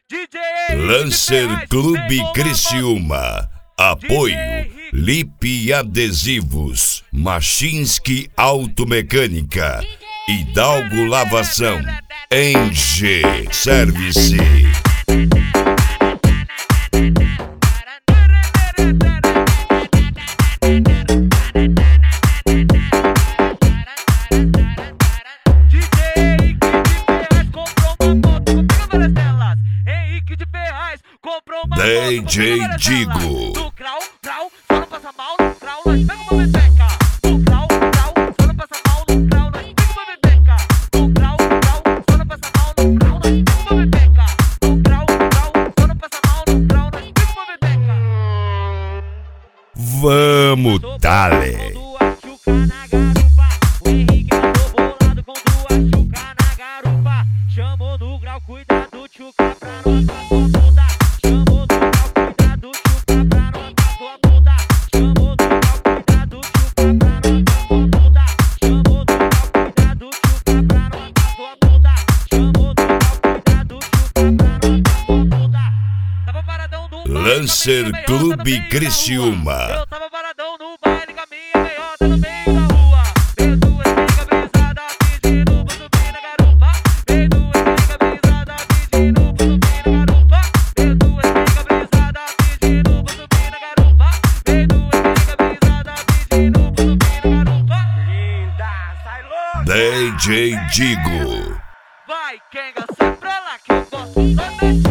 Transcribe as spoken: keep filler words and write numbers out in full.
Lancer Clube Criciúma. Apoio Lipe Adesivos, Machinski Automecânica, Hidalgo Lavação, Enge Service. D J Digo. No grau, grau, só não passa mal no grau, nós pega uma meteca. No grau, grau, só não passa mal no grau, nós pega uma meteca. No grau, grau, só não passa mal no grau, nós pega uma meteca. No grau, grau, só não passa mal no grau, nós pega uma meteca. Vamos, dale. O Henrique andou bolado com duas chuca na garupa. Chamou no grau, cuidado, chuca pra não passar sua bunda. Chamou no grau, cuidado, chuca pra não passar sua bunda. Chamou no grau, cuidado, chuca pra não passar sua bunda. Chamou no grau, cuidado, chuca pra não passar sua bunda. Chamou no grau, cuidado, chuca pra não passar sua bunda. Tava paradão no baile, Lancer Clube Criciúma. eu tava paradão no baile com a minha meiota no meio da rua. Veio duas nega brisada pedindo pra subir na garupa. Veio duas nega brisada pedindo pra subir na garupa. Veio duas nega brisada pedindo pra subir na garupa. Veio duas nega brisada pedindo pra subir na garupa. Linda, sai louca! D J Digo. Vai, Kenga, sai pra lá que eu gosto só desse.